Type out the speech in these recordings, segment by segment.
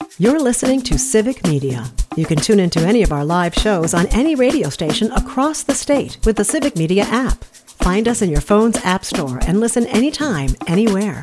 You're listening to Civic Media. You can tune into any of our live shows on any radio station across the state with the Civic Media app. Find us in your phone's app store and listen anytime, anywhere.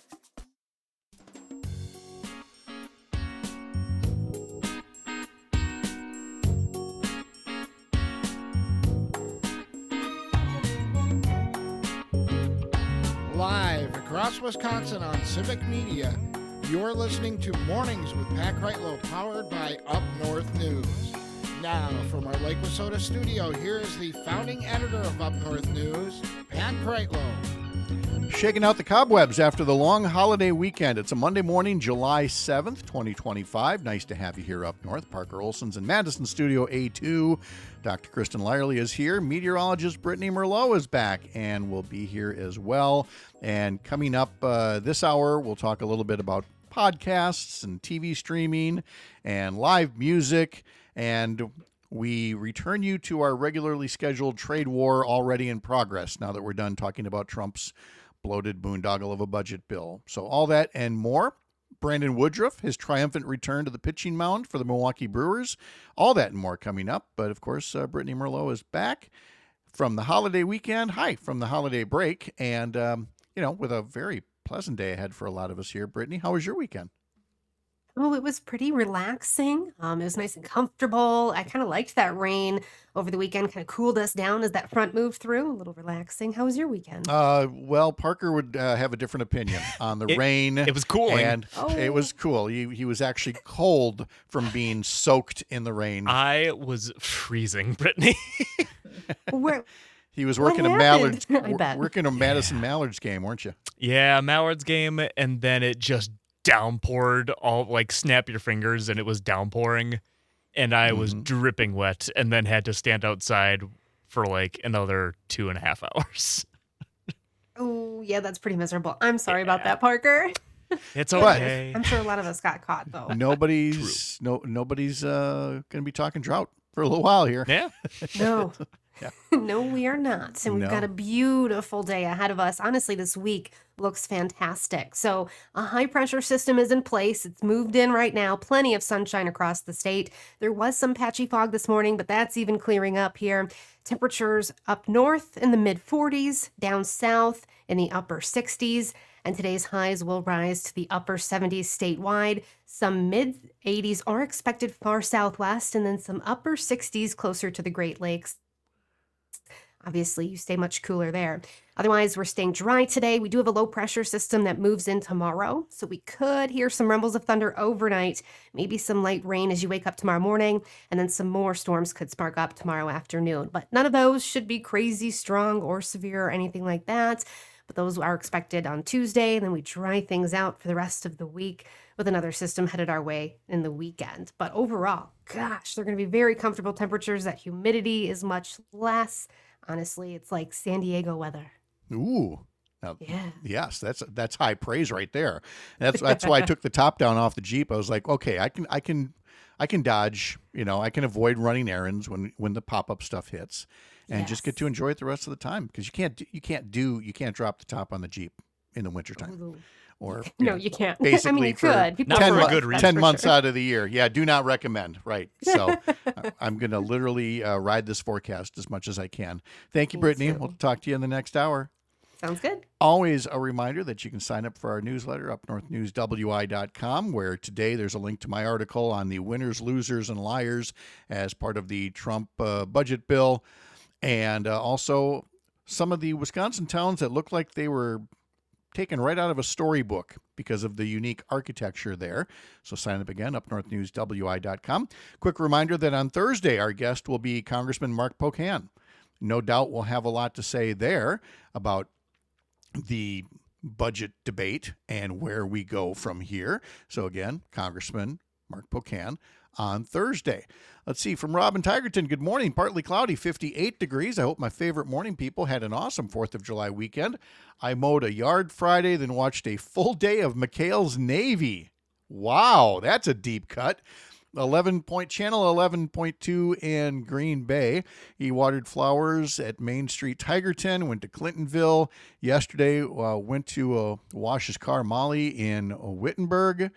Live across Wisconsin on Civic Media, you're listening to Mornings with Pat Kreitlow, powered by Up North News. Now, from our Lake Wissota studio, here is the founding editor of Up North News, Pat Kreitlow. Shaking out the cobwebs after the long holiday weekend. It's a Monday morning, July 7th, 2025. Nice to have you here up north. Parker Olson's in Madison Studio A2. Dr. Kristen Lyerly is here. Meteorologist Brittany Merlot is back and will be here as well. And coming up this hour, we'll talk a little bit about podcasts and TV streaming and live music. And we return you to our regularly scheduled trade war already in progress now that we're done talking about Trump's bloated boondoggle of a budget bill. So all that and more. Brandon Woodruff, his triumphant return to the pitching mound for the Milwaukee Brewers. All that and more coming up. But of course, Brittany Merlot is back from the holiday weekend. Hi, from the holiday break. And, with a very pleasant day ahead for a lot of us here. Brittany, how was your weekend? Oh, it was pretty relaxing. It was nice and comfortable. I kind of liked that rain over the weekend, kind of cooled us down as that front moved through. A little relaxing. How was your weekend? Well, Parker would have a different opinion on the rain. It was cooling. And it was cool. He was actually cold from being soaked in the rain. I was freezing, Brittany. He was working a Mallards, working a Madison Mallards game, weren't you? Yeah, Mallards game, and then it just downpoured, all like snap your fingers, and it was downpouring, and I was dripping wet, and then had to stand outside for like another 2.5 hours. Oh, yeah, that's pretty miserable. I'm sorry about that, Parker. It's okay. I'm sure a lot of us got caught though. Nobody's going to be talking drought for a little while here. Yeah. No. No, we are not. And we've got a beautiful day ahead of us. Honestly, this week looks fantastic. So a high pressure system is in place. It's moved in right now. Plenty of sunshine across the state. There was some patchy fog this morning, but that's even clearing up here. Temperatures up north in the mid 40s, down south in the upper 60s. And today's highs will rise to the upper 70s statewide. Some mid 80s are expected far southwest, and then some upper 60s closer to the Great Lakes. Obviously, you stay much cooler there. Otherwise, we're staying dry today. We do have a low pressure system that moves in tomorrow, so we could hear some rumbles of thunder overnight, maybe some light rain as you wake up tomorrow morning, and then some more storms could spark up tomorrow afternoon. But none of those should be crazy strong or severe or anything like that. But those are expected on Tuesday, and then we dry things out for the rest of the week with another system headed our way in the weekend. But overall, gosh, they're going to be very comfortable temperatures. That humidity is much less. Honestly, it's like San Diego weather. Ooh. Now, yeah. Yes, that's high praise right there. That's why I took the top down off the Jeep. I was like, okay, I can dodge, I can avoid running errands when the pop-up stuff hits and just get to enjoy it the rest of the time, because you can't drop the top on the Jeep in the wintertime. Ooh. Or No, you can't. Basically, I mean, you could. People Not for a would, good reason. 10 months out of the year. Yeah, do not recommend. Right. So I'm going to literally ride this forecast as much as I can. Thank you, Me Brittany. too. We'll talk to you in the next hour. Sounds good. Always a reminder that you can sign up for our newsletter, upnorthnewswi.com, where today there's a link to my article on the winners, losers, and liars as part of the Trump budget bill. And also some of the Wisconsin towns that look like they were taken right out of a storybook because of the unique architecture there. So sign up again, upnorthnewswi.com. Quick reminder that on Thursday, our guest will be Congressman Mark Pocan. No doubt we'll have a lot to say there about the budget debate and where we go from here. So again, Congressman Mark Pocan on Thursday. Let's see, from Robin Tigerton, good morning. Partly cloudy, 58 degrees. I hope my favorite morning people had an awesome 4th of July weekend. I mowed a yard Friday, then watched a full day of McHale's Navy. Wow, that's a deep cut. 11-point channel, 11.2 in Green Bay. He watered flowers at Main Street, Tigerton, went to Clintonville. Yesterday, went to wash his car, Molly, in Wittenberg.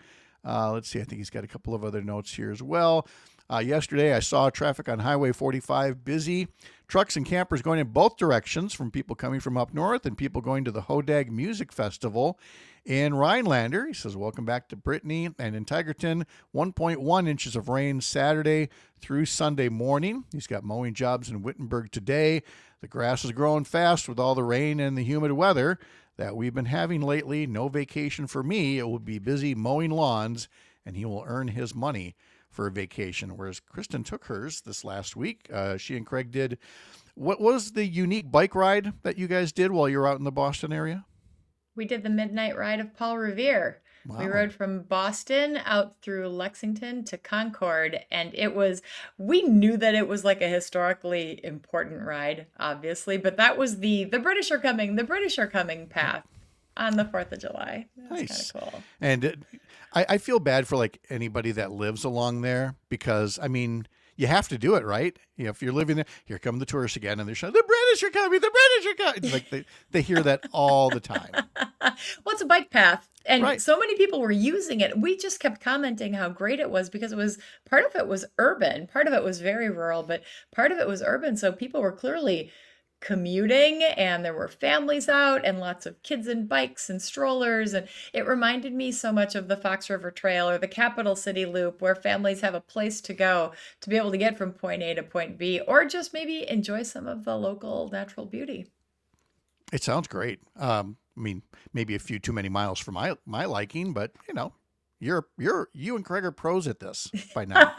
Let's see. I think he's got a couple of other notes here as well. Yesterday, I saw traffic on Highway 45 busy. Trucks and campers going in both directions from people coming from up north and people going to the Hodag Music Festival in Rhinelander. He says, welcome back to Brittany. And in Tigerton, 1.1 inches of rain Saturday through Sunday morning. He's got mowing jobs in Wittenberg today. The grass is growing fast with all the rain and the humid weather that we've been having lately. No vacation for me. It will be busy mowing lawns, and he will earn his money for a vacation, whereas Kristen took hers this last week. She and Craig did. What was the unique bike ride that you guys did while you were out in the Boston area? We did the midnight ride of Paul Revere. Wow. We rode from Boston out through Lexington to Concord, and we knew that it was like a historically important ride, obviously, but that was the British are coming path on the 4th of July. That was nice. Kind of cool. And I feel bad for like anybody that lives along there because, I mean, you have to do it, right? You know, if you're living there, here come the tourists again, and they're shouting, the British are coming, the British are coming. Like they hear that all the time. Well, it's a bike path, and right. So many people were using it. We just kept commenting how great it was because part of it was urban, part of it was very rural, but part of it was urban. So people were clearly commuting, and there were families out and lots of kids and bikes and strollers, and it reminded me so much of the Fox River Trail or the Capital City Loop, where families have a place to go to be able to get from point A to point B, or just maybe enjoy some of the local natural beauty. It sounds great. I mean, maybe a few too many miles for my liking, but you know, you and Craig are pros at this by now.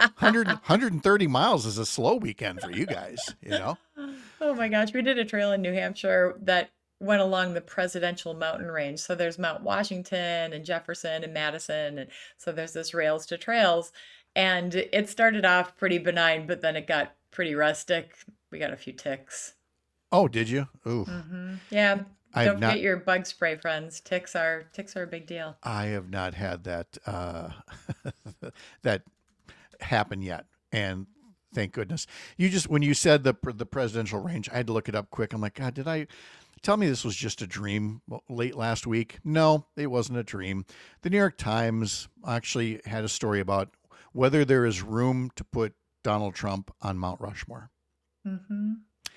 130 miles is a slow weekend for you guys, you know? Oh my gosh. We did a trail in New Hampshire that went along the presidential mountain range. So there's Mount Washington and Jefferson and Madison. And so there's this Rails to Trails. And it started off pretty benign, but then it got pretty rustic. We got a few ticks. Oh, did you? Ooh. Mm-hmm. Yeah. Don't forget your bug spray, friends. Ticks are a big deal. I have not had that that happen yet, and thank goodness. When you said the presidential range, I had to look it up quick. I'm like, God, did I tell me this was just a dream late last week? No, it wasn't a dream. The New York Times actually had a story about whether there is room to put Donald Trump on Mount Rushmore. Mm-hmm.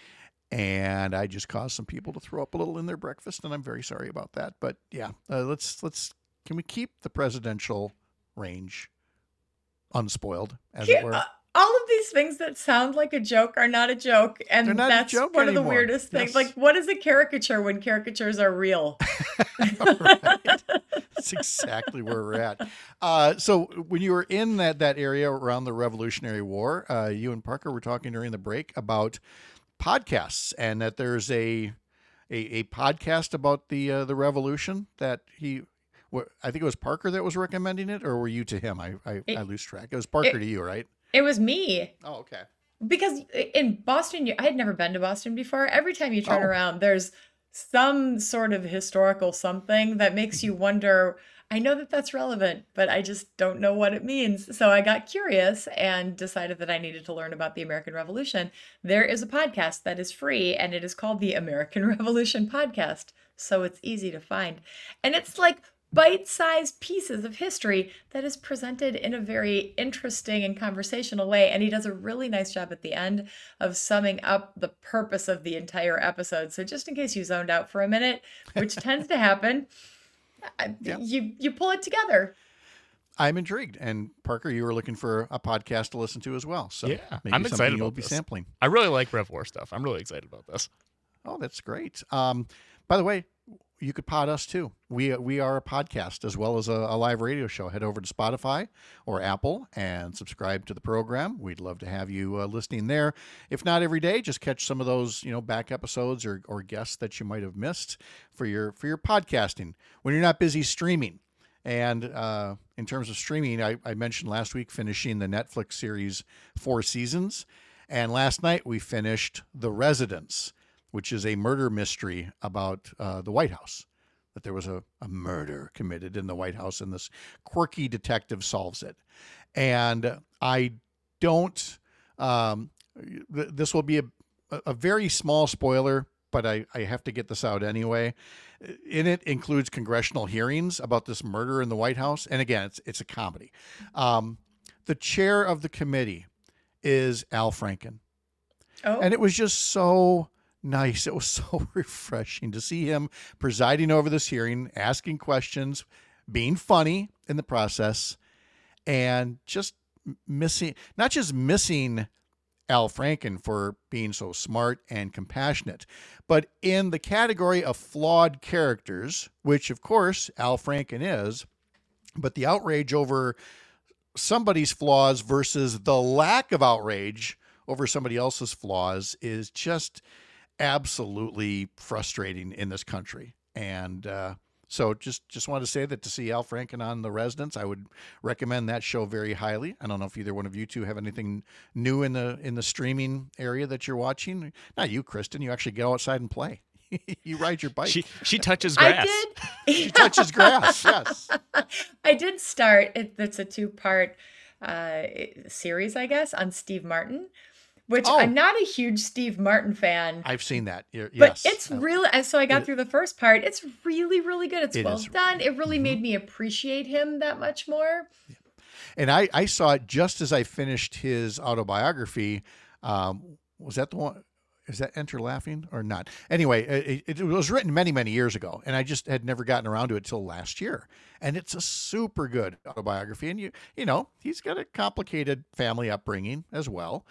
And I just caused some people to throw up a little in their breakfast, and I'm very sorry about that. But yeah, can we keep the presidential range unspoiled, as it were? All of these things that sound like a joke are not a joke, and that's one anymore. Of the weirdest things. Yes. Like, what is a caricature when caricatures are real? Right. That's exactly where we're at. So when you were in that area around the Revolutionary War, you and Parker were talking during the break about podcasts, and that there's a podcast about the Revolution that I think it was Parker that was recommending it, or were you to him? I lose track. It was Parker to you, right? It was me. Oh, okay. Because in Boston, I had never been to Boston before. Every time you turn around, there's some sort of historical something that makes you wonder. I know that that's relevant, but I just don't know what it means. So I got curious and decided that I needed to learn about the American Revolution. There is a podcast that is free, and it is called the American Revolution Podcast. So it's easy to find. And it's like bite-sized pieces of history that is presented in a very interesting and conversational way. And he does a really nice job at the end of summing up the purpose of the entire episode. So just in case you zoned out for a minute, which tends to happen, you pull it together. I'm intrigued. And Parker, you were looking for a podcast to listen to as well. So yeah, maybe I'm excited you'll about be this. sampling. I really like Rev War stuff. I'm really excited about this. Oh, that's great. By the way, you could pod us too. We are a podcast as well as a live radio show. Head over to Spotify or Apple and subscribe to the program. We'd love to have you listening there. If not every day, just catch some of those back episodes or guests that you might have missed for your podcasting when you're not busy streaming. And in terms of streaming, I mentioned last week finishing the Netflix series 4 Seasons, and last night we finished The Residence, which is a murder mystery about the White House, that there was a murder committed in the White House, and this quirky detective solves it. And I don't, this will be a very small spoiler, but I have to get this out anyway. In it includes congressional hearings about this murder in the White House. And again, it's a comedy. The chair of the committee is Al Franken. Oh. And it was just so nice. It was so refreshing to see him presiding over this hearing, asking questions, being funny in the process, and just not just missing Al Franken for being so smart and compassionate, but in the category of flawed characters, which of course Al Franken is, but the outrage over somebody's flaws versus the lack of outrage over somebody else's flaws is just absolutely frustrating in this country. And so just wanted to say that to see Al Franken on The Residents, I would recommend that show very highly. I don't know if either one of you two have anything new in the streaming area that you're watching. Not you, Kristen. You actually go outside and play. You ride your bike. She touches grass. I did. She touches grass. Yes. I did start. It's a 2-part series, I guess, on Steve Martin. Which I'm not a huge Steve Martin fan. I've seen that. But Yes. it's really, so I got through the first part. It's really, really good. It's well done. It really made me appreciate him that much more. Yeah. And I saw it just as I finished his autobiography. Was that the one? Is that Enter Laughing or not? Anyway, it was written many, many years ago, and I just had never gotten around to it till last year. And it's a super good autobiography. And you know, he's got a complicated family upbringing as well,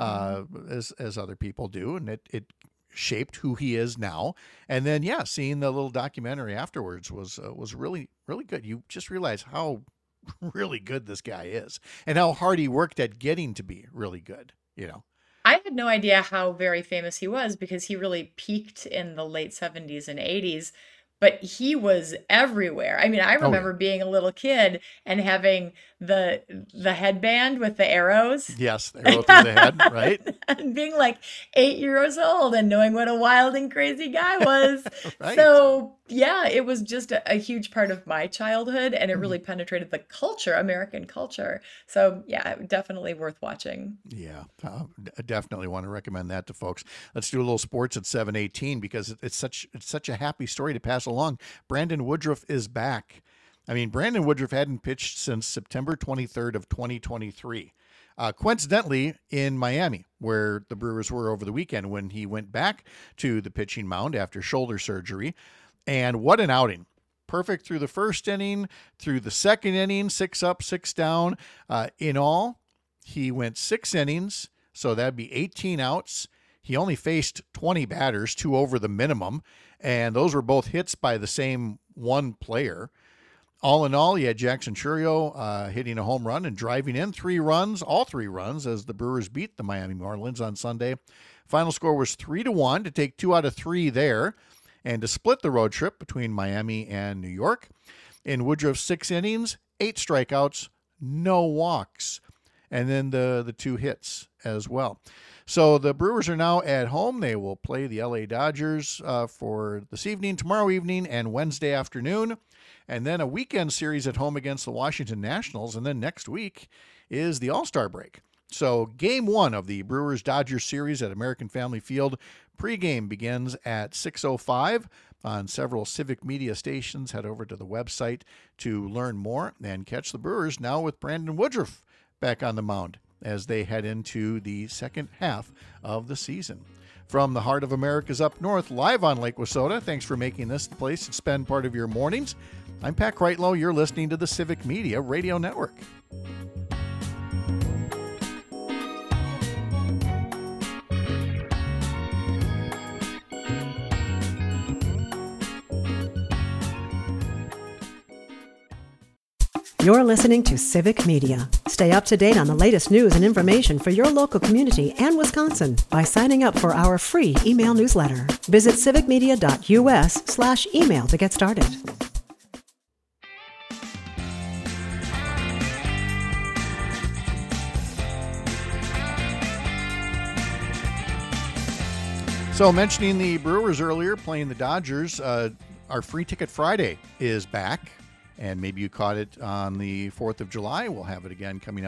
as other people do, and it shaped who he is now. And then seeing the little documentary afterwards was really, really good. You just realize how really good this guy is, and how hard he worked at getting to be really good. You know. I had no idea how very famous he was because he really peaked in the late 70s and 80s, but he was everywhere. I mean, I remember being a little kid and having the headband with the arrows. Yes, the arrow through the head, right? And being like 8 years old and knowing what a wild and crazy guy was. Right. So, yeah, it was just a huge part of my childhood, and it really penetrated the culture, American culture. So, yeah, definitely worth watching. Yeah, I definitely want to recommend that to folks. Let's do a little sports at 7:18 because it's such a happy story to pass along. Brandon Woodruff is back. I mean, Brandon Woodruff hadn't pitched since September 23rd of 2023. Coincidentally, in Miami, where the Brewers were over the weekend when he went back to the pitching mound after shoulder surgery. And what an outing. Perfect through the first inning, through the second inning, 6 up, 6 down. In all, he went 6 innings, so that'd be 18 outs. He only faced 20 batters, 2 over the minimum, and those were both hits by the same one player. All in all, he had Jackson Chourio hitting a home run and driving in 3 runs, all 3 runs, as the Brewers beat the Miami Marlins on Sunday. Final score was 3-1 to take 2 out of 3 there and to split the road trip between Miami and New York. In Woodruff's 6 innings, 8 strikeouts, no walks, and then the 2 hits as well. So the Brewers are now at home. They will play the LA Dodgers for this evening, tomorrow evening, and Wednesday afternoon. And then a weekend series at home against the Washington Nationals. And then next week is the All-Star break. So game 1 of the Brewers-Dodgers series at American Family Field. Pregame begins at 6:05 on several Civic Media stations. Head over to the website to learn more and catch the Brewers now with Brandon Woodruff back on the mound as they head into the second half of the season. From the heart of America's up north, live on Lake Wissota, thanks for making this the place to spend part of your mornings. I'm Pat Kreitlow. You're listening to the Civic Media Radio Network. You're listening to Civic Media. Stay up to date on the latest news and information for your local community and Wisconsin by signing up for our free email newsletter. Visit civicmedia.us/email to get started. So mentioning the Brewers earlier, playing the Dodgers, our Free Ticket Friday is back. And maybe you caught it on the 4th of July. We'll have it again coming up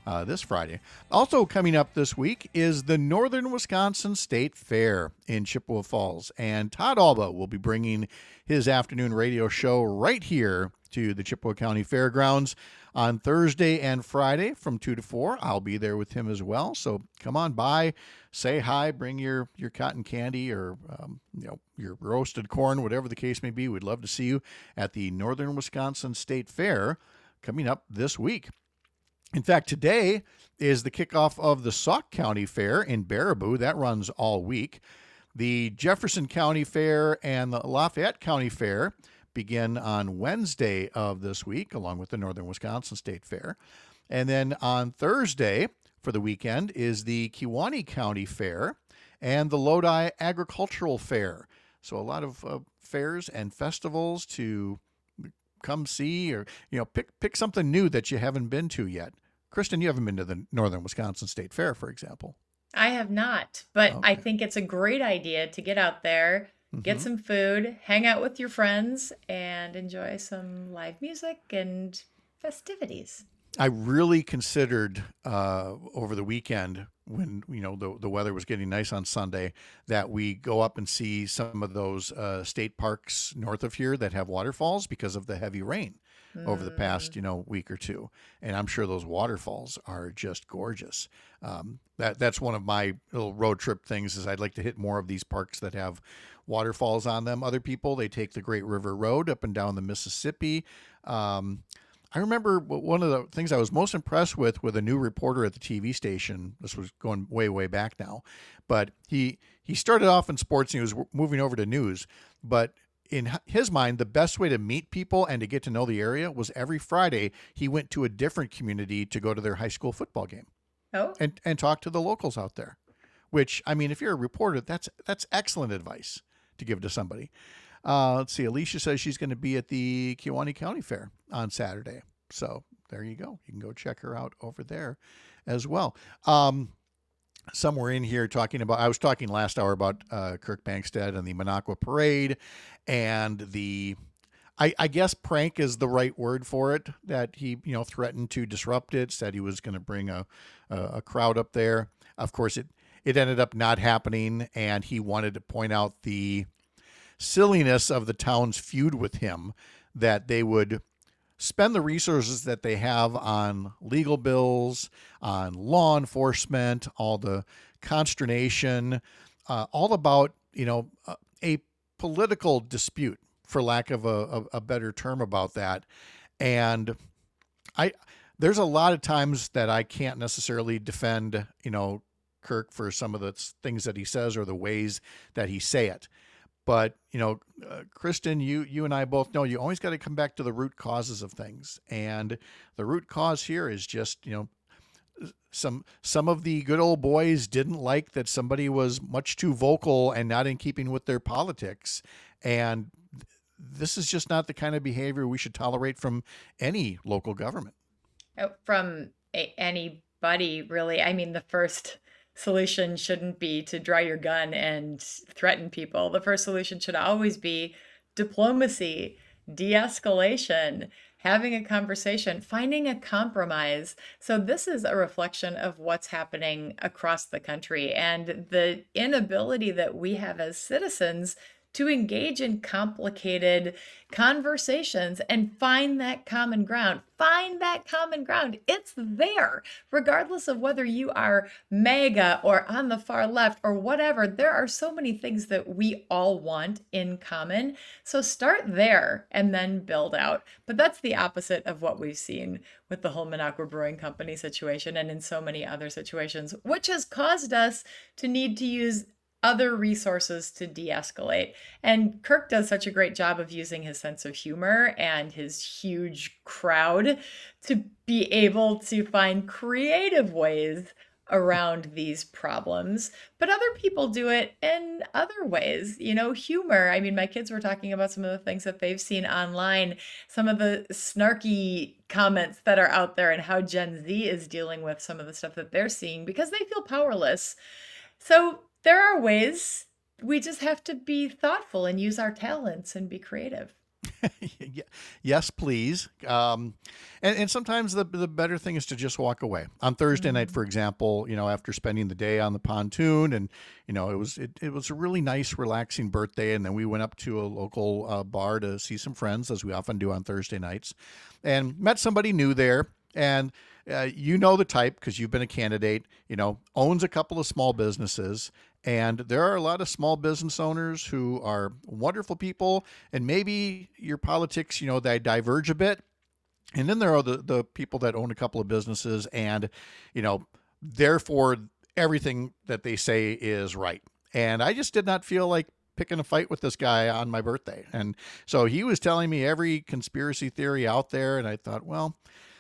this Friday. Also coming up this week is the Northern Wisconsin State Fair in Chippewa Falls. And Todd Alba will be bringing his afternoon radio show right here to the Chippewa County Fairgrounds on Thursday and Friday from 2 to 4. I'll be there with him as well. So come on by, say hi, bring your cotton candy or your roasted corn, whatever the case may be. We'd love to see you at the Northern Wisconsin State Fair coming up this week. In fact, today is the kickoff of the Sauk County Fair in Baraboo. That runs all week. The Jefferson County Fair and the Lafayette County Fair begin on Wednesday of this week, along with the Northern Wisconsin State Fair. And then on Thursday for the weekend is the Kewaunee County Fair and the Lodi Agricultural Fair. So a lot of fairs and festivals to come see, or pick something new that you haven't been to yet. Kristen, you haven't been to the Northern Wisconsin State Fair, for example. I have not, but okay. I think it's a great idea to get out there, get some food, hang out with your friends, and enjoy some live music and festivities. I really considered over the weekend when the weather was getting nice on Sunday that we go up and see some of those state parks north of here that have waterfalls because of the heavy rain over the past week or two, and I'm sure those waterfalls are just gorgeous. That's one of my little road trip things is I'd like to hit more of these parks that have waterfalls on them. Other people, they take the Great River Road up and down the Mississippi. I remember one of the things I was most impressed with a new reporter at the TV station. This was going way, way back now, but he started off in sports and he was moving over to news. But in his mind, the best way to meet people and to get to know the area was every Friday he went to a different community to go to their high school football game. Oh, and talk to the locals out there. Which, I mean, if you're a reporter, that's excellent advice to give to somebody. Let's see. Alicia says she's going to be at the Kewaunee County Fair on Saturday. So there you go. You can go check her out over there as well. Somewhere in here I was talking last hour about Kirk Bangstad and the Minocqua Parade and I guess prank is the right word for it, that he, threatened to disrupt it, said he was going to bring a crowd up there. Of course, it ended up not happening, and he wanted to point out the silliness of the town's feud with him, that they would spend the resources that they have on legal bills, on law enforcement, all the consternation, all about, a political dispute, for lack of a better term about that. And there's a lot of times that I can't necessarily defend, Kirk for some of the things that he says or the ways that he say it. But, Kristen, you and I both know you always got to come back to the root causes of things. And the root cause here is just, some of the good old boys didn't like that somebody was much too vocal and not in keeping with their politics. And this is just not the kind of behavior we should tolerate from any local government. From anybody, really. I mean, the first solution shouldn't be to draw your gun and threaten people. The first solution should always be diplomacy, de-escalation, having a conversation, finding a compromise. So this is a reflection of what's happening across the country and the inability that we have as citizens to engage in complicated conversations and find that common ground. Find that common ground. It's there. Regardless of whether you are MAGA or on the far left or whatever, there are so many things that we all want in common. So start there and then build out. But that's the opposite of what we've seen with the whole Minocqua Brewing Company situation and in so many other situations, which has caused us to need to use other resources to de-escalate. And Kirk does such a great job of using his sense of humor and his huge crowd to be able to find creative ways around these problems. But other people do it in other ways. Humor. I mean, my kids were talking about some of the things that they've seen online, some of the snarky comments that are out there and how Gen Z is dealing with some of the stuff that they're seeing because they feel powerless. So there are ways. We just have to be thoughtful and use our talents and be creative. Yes, please. And sometimes the better thing is to just walk away. On Thursday night, for example, after spending the day on the pontoon, and it was a really nice, relaxing birthday, and then we went up to a local bar to see some friends, as we often do on Thursday nights, and met somebody new there. And the type, because you've been a candidate, owns a couple of small businesses. And there are a lot of small business owners who are wonderful people, and maybe your politics, they diverge a bit. And then there are the people that own a couple of businesses, and, therefore everything that they say is right. And I just did not feel like picking a fight with this guy on my birthday. And so he was telling me every conspiracy theory out there, and I thought, well,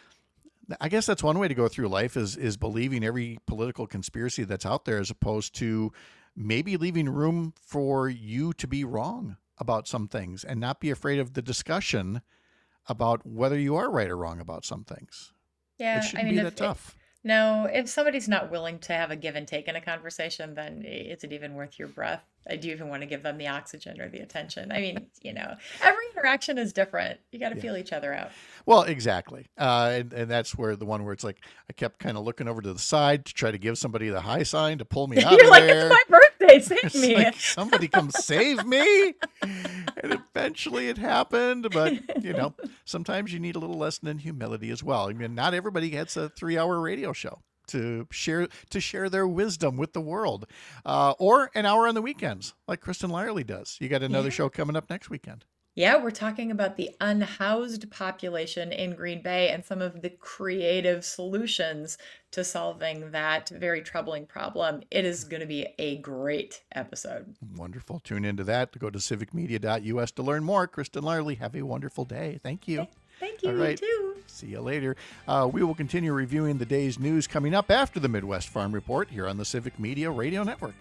I guess that's one way to go through life is believing every political conspiracy that's out there, as opposed to maybe leaving room for you to be wrong about some things and not be afraid of the discussion about whether you are right or wrong about some things. Yeah, it shouldn't be that tough. No, if somebody's not willing to have a give and take in a conversation, then is it even worth your breath? Do you even want to give them the oxygen or the attention? I mean, every interaction is different. You got to feel each other out. Well, exactly. And that's where the one where it's like, I kept kind of looking over to the side to try to give somebody the high sign to pull me out You're of like, there. it's my birthday, save me. Like, somebody come save me. And eventually it happened. But, sometimes you need a little lesson in humility as well. I mean, not everybody gets a 3-hour radio show to share their wisdom with the world, or an hour on the weekends like Kristen Lyerly does. You got another show coming up next weekend. Yeah, we're talking about the unhoused population in Green Bay and some of the creative solutions to solving that very troubling problem. It is going to be a great episode. Wonderful. Tune into that. Go to civicmedia.us to learn more. Kristen Lyerly, have a wonderful day. Thank you. Thank you. All right. You too. See you later. We will continue reviewing the day's news coming up after the Midwest Farm Report here on the Civic Media Radio Network.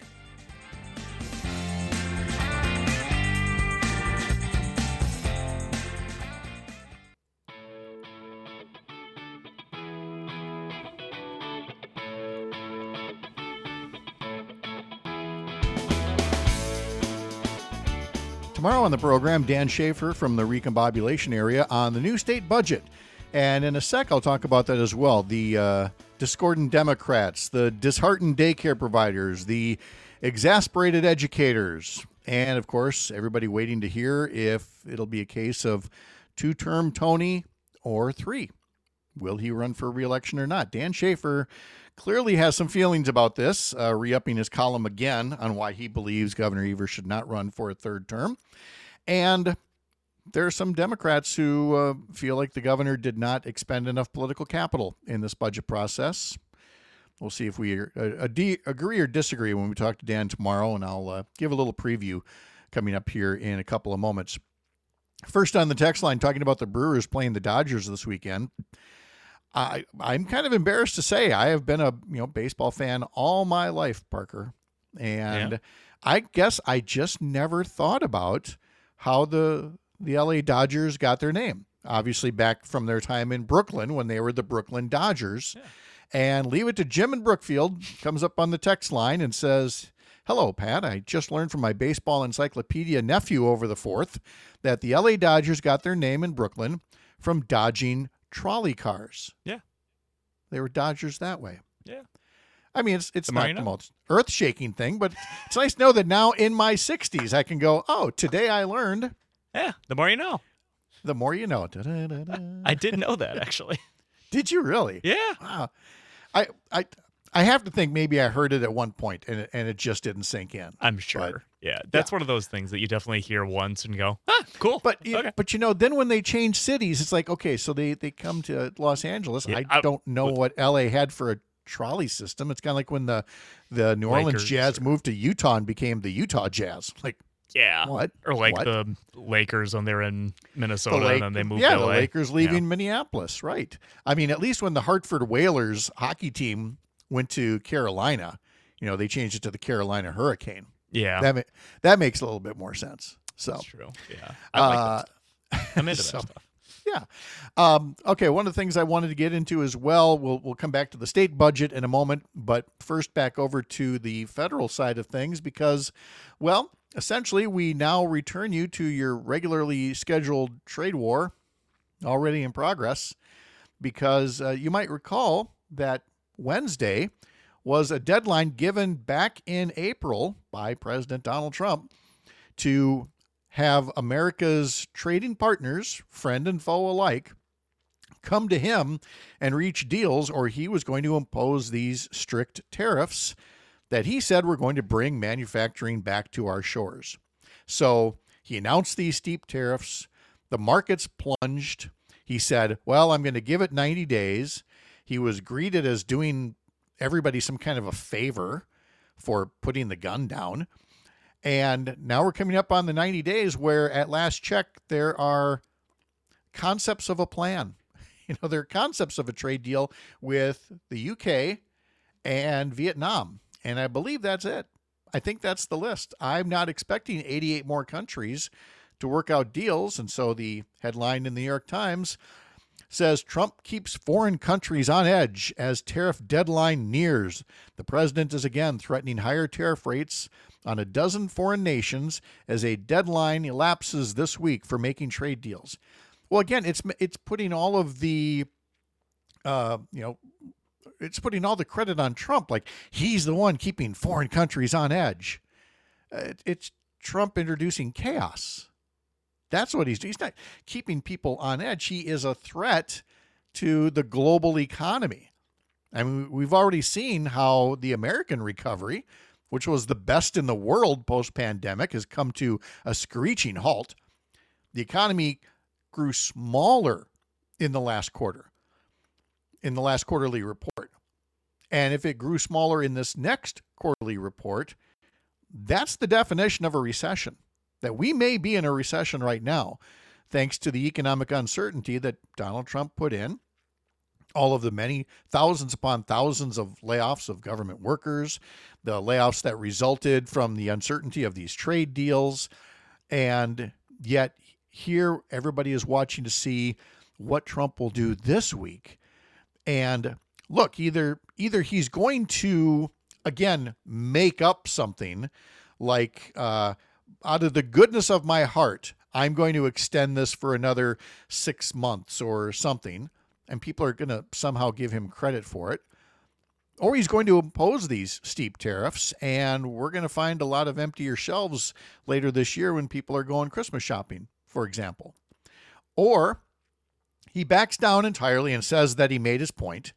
Tomorrow on the program, Dan Schaefer from the recombobulation area on the new state budget. And in a sec, I'll talk about that as well. The discordant Democrats, the disheartened daycare providers, the exasperated educators, and, of course, everybody waiting to hear if it'll be a case of 2-term Tony or 3. Will he run for re-election or not? Dan Schaefer clearly has some feelings about this, re-upping his column again on why he believes Governor Evers should not run for a 3rd term. And there are some Democrats who feel like the governor did not expend enough political capital in this budget process. We'll see if we agree or disagree when we talk to Dan tomorrow, and I'll give a little preview coming up here in a couple of moments. First on the text line, talking about the Brewers playing the Dodgers this weekend. I'm kind of embarrassed to say I have been a baseball fan all my life, Parker, and I guess I just never thought about how the LA Dodgers got their name. Obviously, back from their time in Brooklyn when they were the Brooklyn Dodgers. Yeah. And leave it to Jim in Brookfield comes up on the text line and says, "Hello, Pat. I just learned from my baseball encyclopedia nephew over the 4th that the LA Dodgers got their name in Brooklyn from dodging trolley cars." Yeah. They were Dodgers that way. Yeah. I mean, it's not the most earth-shaking thing, but it's nice to know that now in my 60s I can go, oh, today I learned. Yeah, the more you know. The more you know. I didn't know that, actually. Did you really? Yeah. Wow. I have to think maybe I heard it at one point and it just didn't sink in. I'm sure. That's one of those things that you definitely hear once and go, cool. But okay. But then when they change cities, it's like, okay, so they come to Los Angeles. Yeah, I don't know what LA had for a trolley system. It's kind of like when the New Orleans Jazz moved to Utah and became the Utah Jazz. Like, yeah. What? Or like the Lakers when they're in Minnesota and then they moved to LA. The Lakers leaving Minneapolis, right. I mean, at least when the Hartford Whalers hockey team went to Carolina, they changed it to the Carolina Hurricane. Yeah. That makes a little bit more sense. So that's true. Yeah. I like that stuff. I'm into that stuff. Yeah. Okay. One of the things I wanted to get into as well, we'll come back to the state budget in a moment, but first back over to the federal side of things because, well, essentially, we now return you to your regularly scheduled trade war already in progress, because you might recall that Wednesday was a deadline given back in April by President Donald Trump to have America's trading partners, friend and foe alike, come to him and reach deals, or he was going to impose these strict tariffs that he said were going to bring manufacturing back to our shores. So he announced these steep tariffs. The markets plunged. He said, well, I'm going to give it 90 days. He was greeted as doing everybody some kind of a favor for putting the gun down. And now we're coming up on the 90 days where at last check, there are concepts of a plan. There are concepts of a trade deal with the UK and Vietnam. And I believe that's it. I think that's the list. I'm not expecting 88 more countries to work out deals. And so the headline in the New York Times says Trump keeps foreign countries on edge as tariff deadline nears. The president is again threatening higher tariff rates on a dozen foreign nations as a deadline elapses this week for making trade deals. Well, again, it's putting all of the, it's putting all the credit on Trump. Like he's the one keeping foreign countries on edge. It's Trump introducing chaos. That's what he's doing. He's not keeping people on edge. He is a threat to the global economy. I mean, we've already seen how the American recovery, which was the best in the world post-pandemic, has come to a screeching halt. The economy grew smaller in the last quarter, in the last quarterly report. And if it grew smaller in this next quarterly report, that's the definition of a recession. That we may be in a recession right now, thanks to the economic uncertainty that Donald Trump put in, all of the many thousands upon thousands of layoffs of government workers, the layoffs that resulted from the uncertainty of these trade deals. And yet here, everybody is watching to see what Trump will do this week. And look, either he's going to, again, make up something like, out of the goodness of my heart, I'm going to extend this for another 6 months or something, and people are going to somehow give him credit for it. Or he's going to impose these steep tariffs, and we're going to find a lot of emptier shelves later this year when people are going Christmas shopping, for example. Or he backs down entirely and says that he made his point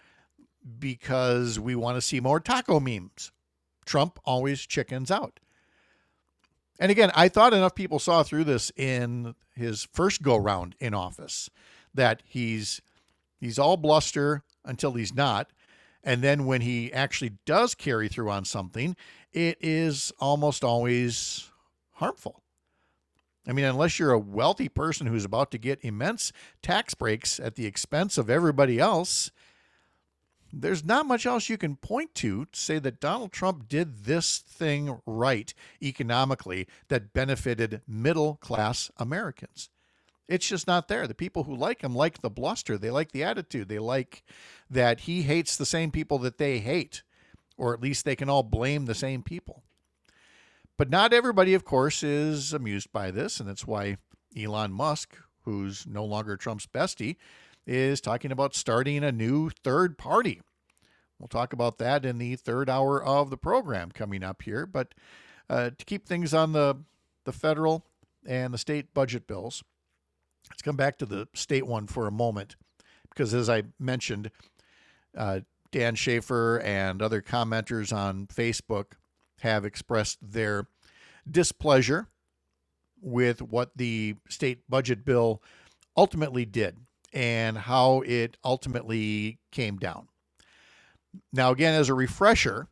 because we want to see more taco memes. Trump always chickens out. And again, I thought enough people saw through this in his first go-round in office that he's all bluster until he's not. And then when he actually does carry through on something, it is almost always harmful. I mean, unless you're a wealthy person who's about to get immense tax breaks at the expense of everybody else, there's not much else you can point to say that Donald Trump did this thing right economically that benefited middle-class Americans. It's just not there. The people who like him like the bluster. They like the attitude. They like that he hates the same people that they hate, or at least they can all blame the same people. But not everybody, of course, is amused by this, and that's why Elon Musk, who's no longer Trump's bestie, is talking about starting a new third party. We'll talk about that in the third hour of the program coming up here. But to keep things on the federal and the state budget bills, let's come back to the state one for a moment. Because as I mentioned, Dan Schaefer and other commenters on Facebook have expressed their displeasure with what the state budget bill ultimately did and how it ultimately came down. Now, again, as a refresher,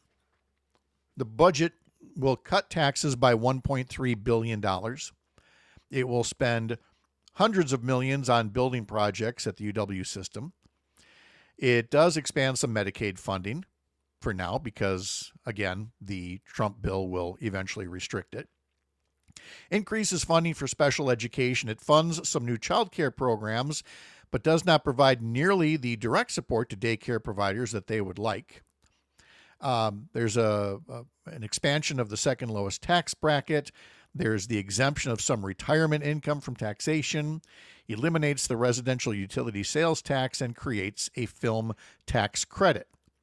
the budget will cut taxes by $1.3 billion. It will spend hundreds of millions on building projects at the UW system. It does expand some Medicaid funding for now because, again, the Trump bill will eventually restrict it. Increases funding for special education. It funds some new child care programs, but does not provide nearly the direct support to daycare providers that they would like. There's an expansion of the second lowest tax bracket. There's the exemption of some retirement income from taxation, eliminates the residential utility sales tax, and creates a film tax credit.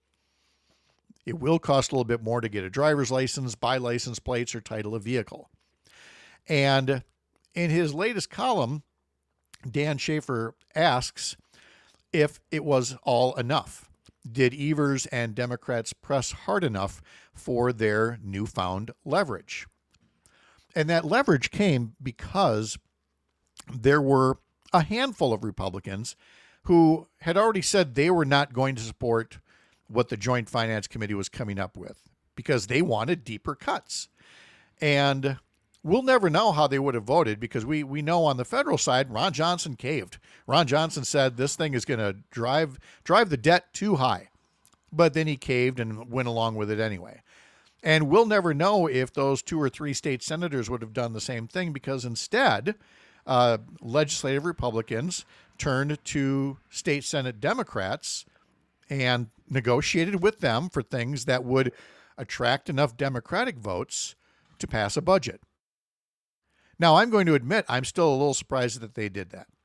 It will cost a little bit more to get a driver's license, buy license plates, or title a vehicle. And in his latest column, Dan Schaefer asks if it was all enough. Did Evers and Democrats press hard enough for their newfound leverage? And that leverage came because there were a handful of Republicans who had already said they were not going to support what the Joint Finance Committee was coming up with because they wanted deeper cuts. And we'll never know how they would have voted because we know on the federal side, Ron Johnson caved. Ron Johnson said this thing is going to drive the debt too high. But then he caved and went along with it anyway. And we'll never know if those 2 or 3 state senators would have done the same thing because instead, legislative Republicans turned to state Senate Democrats and negotiated with them for things that would attract enough Democratic votes to pass a budget. Now, I'm going to admit I'm still a little surprised that they did that.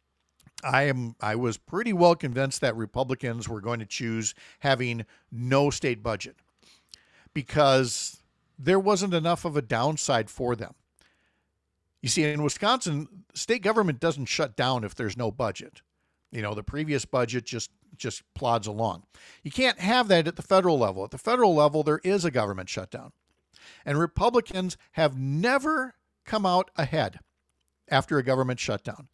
I was pretty well convinced that Republicans were going to choose having no state budget because there wasn't enough of a downside for them. You see, in Wisconsin, state government doesn't shut down if there's no budget. You know, the previous budget just plods along. You can't have that at the federal level. At the federal level, there is a government shutdown. And Republicans have never come out ahead after a government shutdown.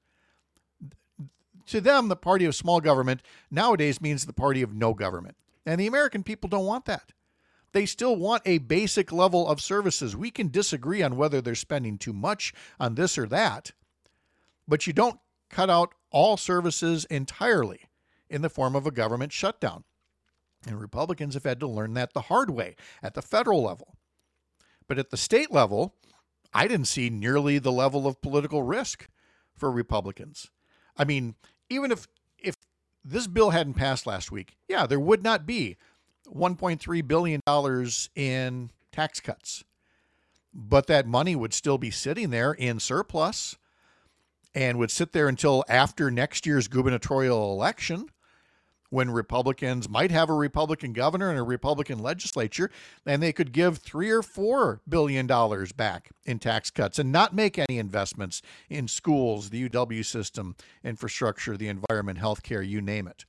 To them, the party of small government nowadays means the party of no government. And the American people don't want that. They still want a basic level of services. We can disagree on whether they're spending too much on this or that, but you don't cut out all services entirely in the form of a government shutdown. And Republicans have had to learn that the hard way at the federal level. But at the state level, I didn't see nearly the level of political risk for Republicans. I mean, even if this bill hadn't passed last week, yeah, there would not be $1.3 billion in tax cuts. But that money would still be sitting there in surplus and would sit there until after next year's gubernatorial election when Republicans might have a Republican governor and a Republican legislature, and they could give $3 or $4 billion back in tax cuts and not make any investments in schools, the UW system, infrastructure, the environment, healthcare, you name it.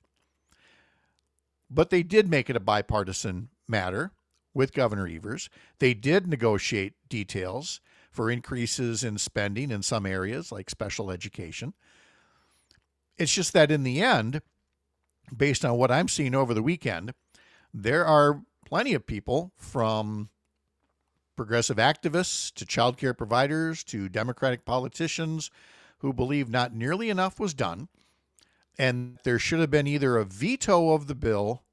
But they did make it a bipartisan matter with Governor Evers. They did negotiate details for increases in spending in some areas like special education. It's just that in the end, based on what I'm seeing over the weekend, there are plenty of people from progressive activists to child care providers to Democratic politicians who believe not nearly enough was done, and there should have been either a veto of the bill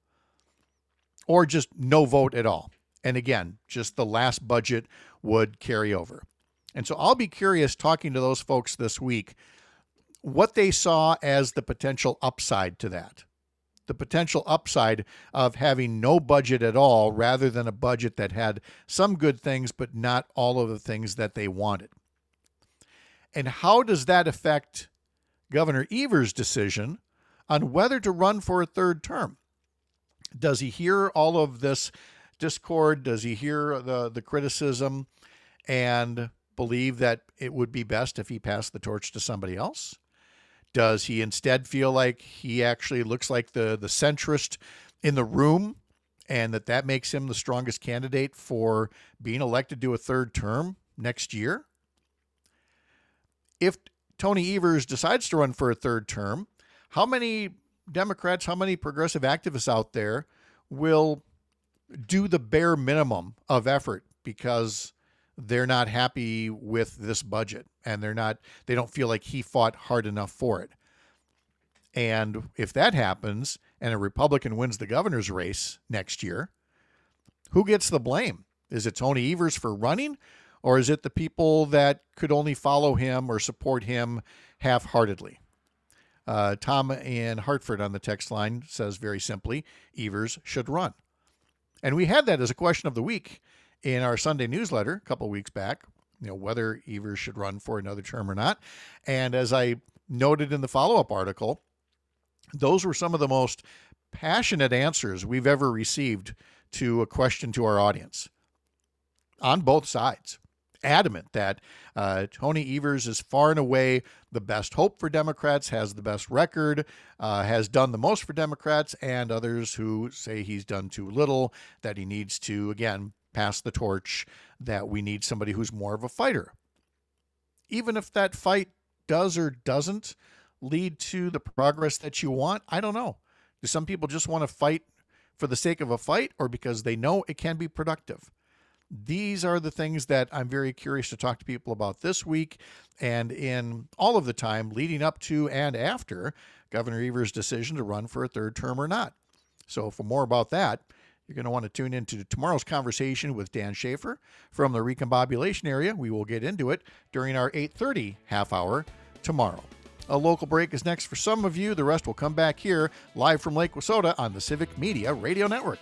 or just no vote at all. And again, just the last budget would carry over. And so I'll be curious, talking to those folks this week, what they saw as the potential upside to that. The potential upside of having no budget at all rather than a budget that had some good things but not all of the things that they wanted. And how does that affect Governor Evers' decision on whether to run for a third term? Does he hear all of this discord? Does he hear the criticism and believe that it would be best if he passed the torch to somebody else? Does he instead feel like he actually looks like the centrist in the room and that makes him the strongest candidate for being elected to a third term next year? If Tony Evers decides to run for a third term, how many Democrats, how many progressive activists out there will do the bare minimum of effort because they're not happy with this budget and they don't feel like he fought hard enough for it? And if that happens and a Republican wins the governor's race next year, who gets the blame? Is it Tony Evers for running, or is it the people that could only follow him or support him half-heartedly? Tom in Hartford on the text line says very simply, Evers should run. And we had that as a question of the week in our Sunday newsletter a couple of weeks back, whether Evers should run for another term or not. And as I noted in the follow-up article, those were some of the most passionate answers we've ever received to a question to our audience on both sides. Adamant that Tony Evers is far and away the best hope for Democrats, has the best record, has done the most for Democrats, and others who say he's done too little, that he needs to, again, pass the torch, that we need somebody who's more of a fighter. Even if that fight does or doesn't lead to the progress that you want, I don't know. Do some people just want to fight for the sake of a fight, or because they know it can be productive? These are the things that I'm very curious to talk to people about this week and in all of the time leading up to and after Governor Evers' decision to run for a third term or not. So for more about that, you're going to want to tune into tomorrow's conversation with Dan Schaefer from the Recombobulation area. We will get into it during our 8:30 half hour tomorrow. A local break is next for some of you. The rest will come back here live from Lake Wissota on the Civic Media Radio Network.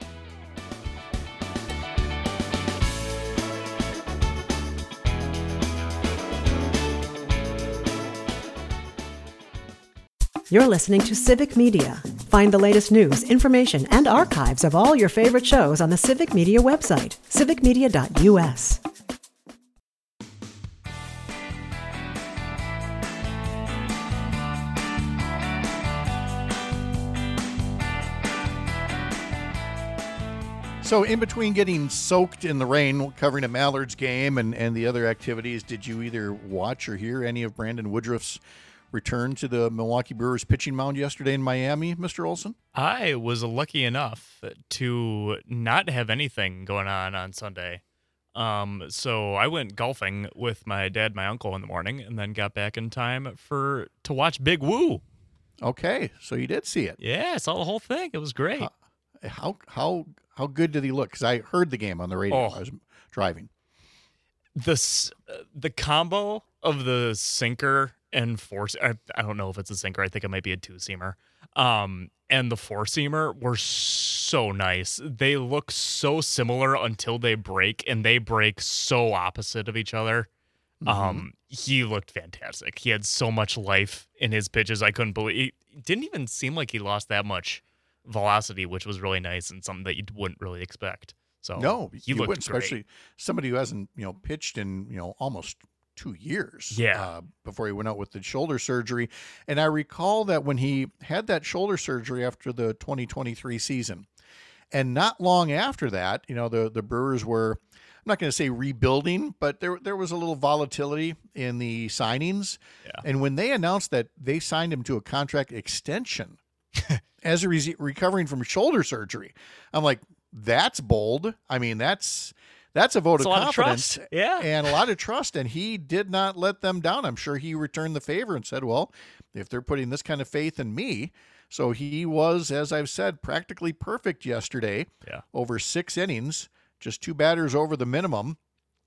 You're listening to Civic Media. Find the latest news, information, and archives of all your favorite shows on the Civic Media website, civicmedia.us. So in between getting soaked in the rain, covering a Mallards game and the other activities, did you either watch or hear any of Brandon Woodruff's return to the Milwaukee Brewers pitching mound yesterday in Miami, Mr. Olson? I was lucky enough to not have anything going on Sunday. So I went golfing with my dad and my uncle in the morning and then got back in time to watch Big Woo. Okay, so you did see it. Yeah, I saw the whole thing. It was great. How good did he look? Because I heard the game on the radio while I was driving. The combo of the sinker and I don't know if it's a sinker. I think it might be a two-seamer. And the four-seamer were so nice. They look so similar until they break, and they break so opposite of each other. Mm-hmm. He looked fantastic. He had so much life in his pitches. I couldn't believe it. Didn't even seem like he lost that much velocity, which was really nice and something that you wouldn't really expect. So no, he looked wouldn't, great. Especially somebody who hasn't pitched in almost 2 years. Yeah. Before he went out with the shoulder surgery. And I recall that when he had that shoulder surgery after the 2023 season, and not long after that, the Brewers were, I'm not going to say rebuilding, but there was a little volatility in the signings. Yeah. And when they announced that they signed him to a contract extension as recovering from shoulder surgery, I'm like, that's bold. I mean, that's a vote of confidence. Yeah. And a lot of trust. And he did not let them down. I'm sure he returned the favor and said, well, if they're putting this kind of faith in me. So he was, as I've said, practically perfect yesterday. Yeah. Over 6 innings, just 2 batters over the minimum,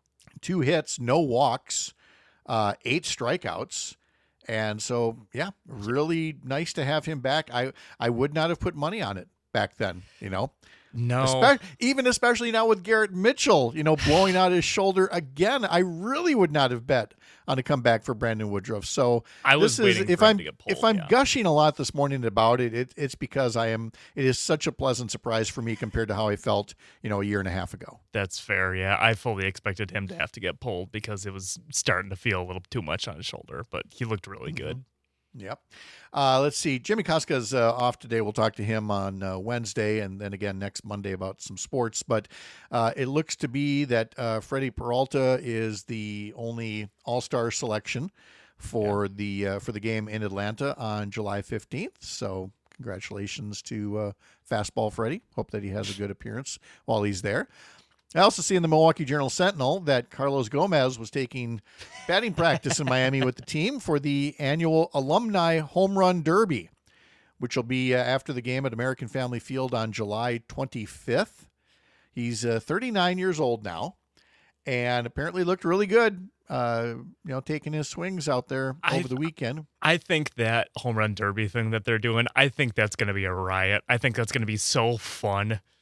2 hits, no walks, 8 strikeouts. And so, yeah, really nice to have him back. I would not have put money on it back then, No. Especially now with Garrett Mitchell, blowing out his shoulder again. I really would not have bet on a comeback for Brandon Woodruff. So I was waiting for him to get pulled, if I'm gushing a lot this morning about it, it's because it is such a pleasant surprise for me compared to how I felt, a year and a half ago. That's fair. Yeah. I fully expected him to have to get pulled because it was starting to feel a little too much on his shoulder, but he looked really good. Yep. Let's see. Jimmy Koska's off today. We'll talk to him on Wednesday and then again next Monday about some sports. But it looks to be that Freddie Peralta is the only all-star selection for the game in Atlanta on July 15th. So congratulations to Fastball Freddie. Hope that he has a good appearance while he's there. I also see in the Milwaukee Journal-Sentinel that Carlos Gomez was taking batting practice in Miami with the team for the annual Alumni Home Run Derby, which will be after the game at American Family Field on July 25th. He's 39 years old now and apparently looked really good, taking his swings out there over the weekend. I think that Home Run Derby thing that they're doing, I think that's going to be a riot. I think that's going to be so fun.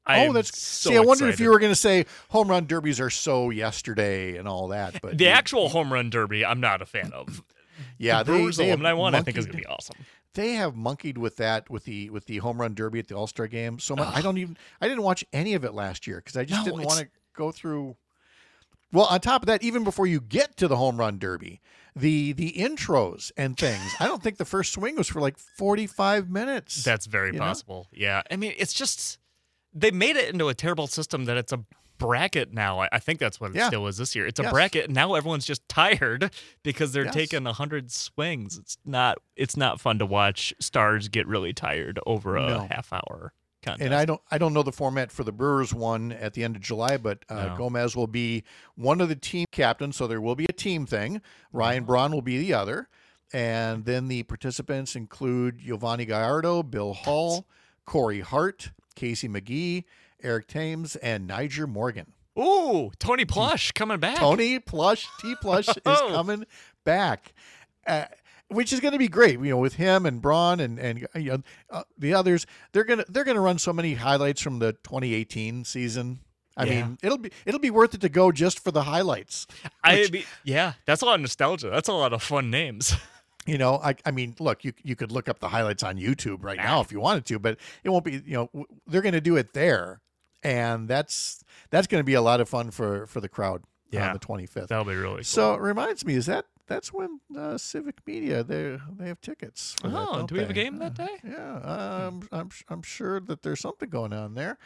I wondered if you were going to say home run derbies are so yesterday and all that. But the actual home run derby, I'm not a fan of. Yeah, the Brewers alumni one, I think is going to be awesome. They have monkeyed with that with the home run derby at the All-Star game so much. I didn't watch any of it last year because I just didn't want to go through. Well, on top of that, even before you get to the home run derby, the intros and things, I don't think the first swing was for like 45 minutes. That's very possible. Yeah. I mean, it's just, they made it into a terrible system that it's a bracket now. I think that's what it still is this year. It's a bracket. And now everyone's just tired because they're taking 100 swings. It's not fun to watch stars get really tired over a half hour contest. And I don't know the format for the Brewers one at the end of July, but Gomez will be one of the team captains, so there will be a team thing. Ryan Braun will be the other. And then the participants include Giovanni Gallardo, Bill Hull, Corey Hart, Casey McGee, Eric Thames, and Niger Morgan. Ooh, Tony Plush coming back. T. Plush is coming back. Which is going to be great, with him and Braun and the others. They're gonna run so many highlights from the 2018 season. I mean, it'll be worth it to go just for the highlights. That's a lot of nostalgia. That's a lot of fun names. I mean, look, you could look up the highlights on YouTube right now if you wanted to, but it won't be. They're going to do it there, and that's going to be a lot of fun for the crowd on the 25th. That'll be really cool. So it reminds me, that's when Civic Media they have tickets. For that, do we have a game that day? Yeah, I'm sure that there's something going on there.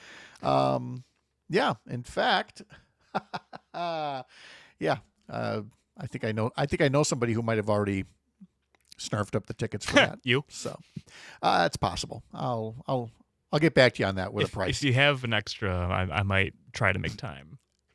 In fact, I think I know somebody who might have already snarfed up the tickets for that. You? So it's possible. I'll get back to you on that with a price. If you have an extra, I might try to make time.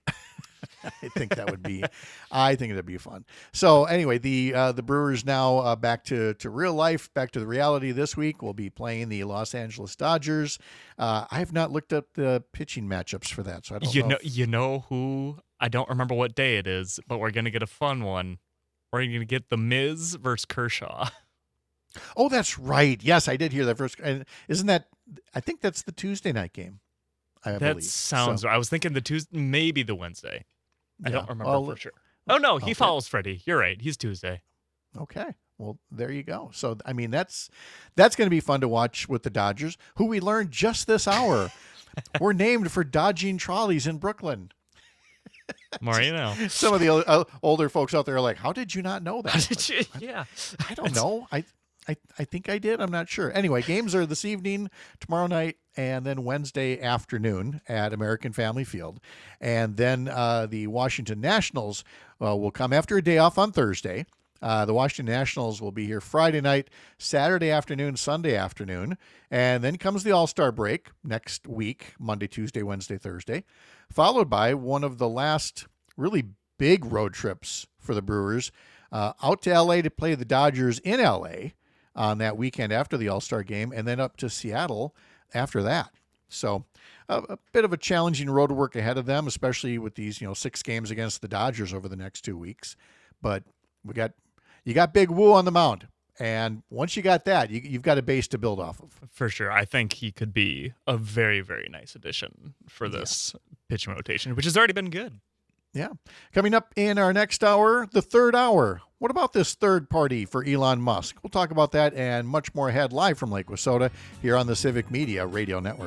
I think it'd be fun. So anyway, the Brewers now back to real life, back to the reality this week. We'll be playing the Los Angeles Dodgers. I have not looked up the pitching matchups for that, so I don't know. You know who? I don't remember what day it is, but we're gonna get a fun one. We're gonna get the Miz versus Kershaw. Oh, that's right. Yes, I did hear that first. And isn't that? I think that's the Tuesday night game. I believe. Sounds. I was thinking the Tuesday, maybe the Wednesday. I don't remember for sure. Oh, no, he follows Freddie. You're right. He's Tuesday. Okay. Well, there you go. So, I mean, that's going to be fun to watch with the Dodgers, who we learned just this hour were named for dodging trolleys in Brooklyn. More you know. Some of the older folks out there are like, how did you not know that? How did you? Yeah. I don't know. I think I did. I'm not sure. Anyway, games are this evening, tomorrow night, and then Wednesday afternoon at American Family Field. And then the Washington Nationals will come after a day off on Thursday. The Washington Nationals will be here Friday night, Saturday afternoon, Sunday afternoon. And then comes the All-Star break next week, Monday, Tuesday, Wednesday, Thursday, followed by one of the last really big road trips for the Brewers out to L.A. to play the Dodgers in L.A., on that weekend after the All-Star game, and then up to Seattle after that. So a bit of a challenging road work ahead of them, especially with these 6 games against the Dodgers over the next 2 weeks. But you got Big Woo on the mound, and once you got that, you've got a base to build off of. For sure. I think he could be a very, very nice addition for this pitching rotation, which has already been good. Yeah. Coming up in our next hour, the third hour. What about this third party for Elon Musk? We'll talk about that and much more ahead live from Lake Wissota here on the Civic Media Radio Network.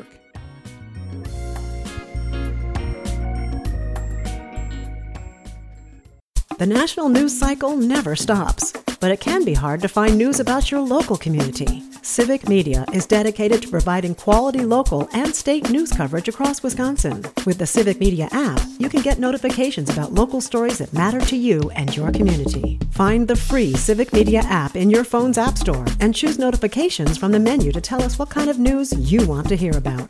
The national news cycle never stops, but it can be hard to find news about your local community. Civic Media is dedicated to providing quality local and state news coverage across Wisconsin. With the Civic Media app, you can get notifications about local stories that matter to you and your community. Find the free Civic Media app in your phone's app store and choose notifications from the menu to tell us what kind of news you want to hear about.